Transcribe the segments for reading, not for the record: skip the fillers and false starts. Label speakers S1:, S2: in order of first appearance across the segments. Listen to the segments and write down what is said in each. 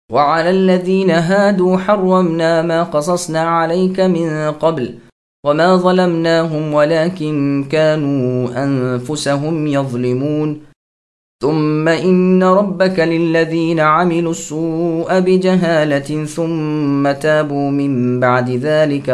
S1: وعلى الذين هادوا حرمنا ما قصصنا عليك من قبل وما ظلمناهم ولكن كانوا أنفسهم يظلمون ثم إن ربك للذين عملوا السوء بجهالة ثم تابوا من بعد ذلك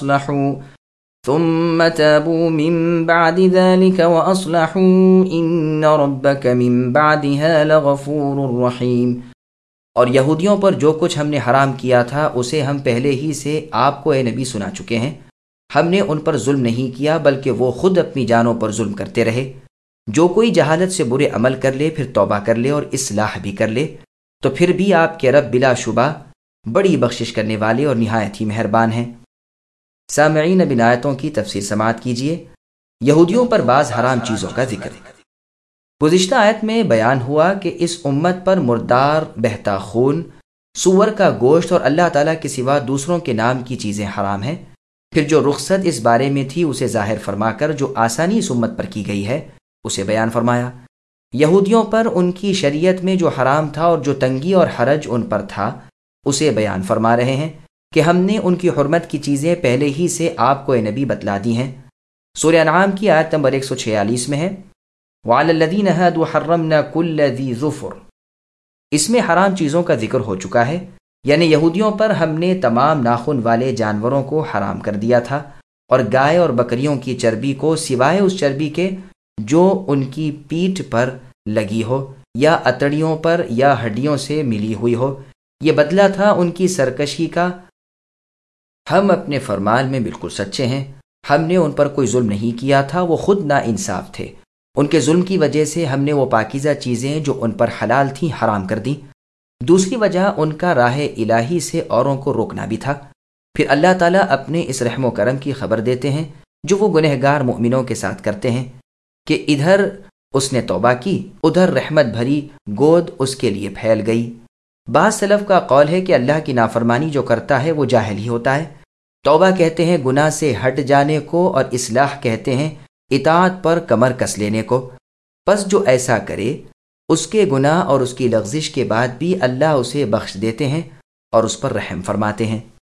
S1: وأصلحوا إن ربك من بعدها لغفور رحيم۔
S2: اور یہودیوں پر جو کچھ ہم نے حرام کیا تھا اسے ہم پہلے ہی سے آپ کو اے نبی سنا چکے ہیں۔ ہم نے ان پر ظلم نہیں کیا بلکہ وہ خود اپنی جانوں پر ظلم کرتے رہے۔ جو کوئی جہالت سے برے عمل کر لے پھر توبہ کر لے اور اصلاح بھی کر لے تو پھر بھی آپ کے رب بلا شبہ بڑی بخشش کرنے والے اور نہایت ہی مہربان ہیں۔ سامعین، اب ان آیتوں کی تفسیر سماعت کیجیے۔ یہودیوں پر بعض حرام چیزوں کا ذکر۔ گزشتہ آیت میں بیان ہوا کہ اس امت پر مردار، بہتا خون، سور کا گوشت اور اللہ تعالیٰ کے سوا دوسروں کے نام کی چیزیں حرام ہیں۔ پھر جو رخصت اس بارے میں تھی اسے ظاہر فرما کر جو آسانی اس امت پر کی گئی ہے اسے بیان فرمایا۔ یہودیوں پر ان کی شریعت میں جو حرام تھا اور جو تنگی اور حرج ان پر تھا اسے بیان فرما رہے ہیں کہ ہم نے ان کی حرمت کی چیزیں پہلے ہی سے آپ کو اے نبی بتلا دی ہیں۔ سورہ انعام کی آیت نمبر 146 میں ہے وَعَلَى الَّذِينَ هَادُوا حَرَّمْنَا كُلَّ ذِي ظُفُرٍ۔ اس میں حرام چیزوں کا ذکر ہو چکا ہے، یعنی یہودیوں پر ہم نے تمام ناخن والے جانوروں کو حرام کر دیا تھا اور گائے اور بکریوں کی چربی کو سوائے اس چربی کے جو ان کی پیٹھ پر لگی ہو یا اتڑیوں پر یا ہڈیوں سے ملی ہوئی ہو۔ یہ بدلہ تھا ان کی سرکشی کا۔ ہم اپنے فرمان میں بالکل سچے ہیں، ہم نے ان پر کوئی ظلم نہیں کیا تھا، وہ خود ناانصاف تھے۔ ان کے ظلم کی وجہ سے ہم نے وہ پاکیزہ چیزیں جو ان پر حلال تھیں حرام کر دیں۔ دوسری وجہ ان کا راہ الہی سے اوروں کو روکنا بھی تھا۔ پھر اللہ تعالیٰ اپنے اس رحم و کرم کی خبر دیتے ہیں جو وہ گنہگار مؤمنوں کے ساتھ کرتے ہیں کہ ادھر اس نے توبہ کی، ادھر رحمت بھری گود اس کے لیے پھیل گئی۔ بعض سلف کا قول ہے کہ اللہ کی نافرمانی جو کرتا ہے وہ جاہل ہی ہوتا ہے۔ توبہ کہتے ہیں گناہ سے ہٹ جانے کو اور اصلاح کہتے ہیں اطاعت پر کمر کس لینے کو۔ پس جو ایسا کرے اس کے گناہ اور اس کی لغزش کے بعد بھی اللہ اسے بخش دیتے ہیں اور اس پر رحم فرماتے ہیں۔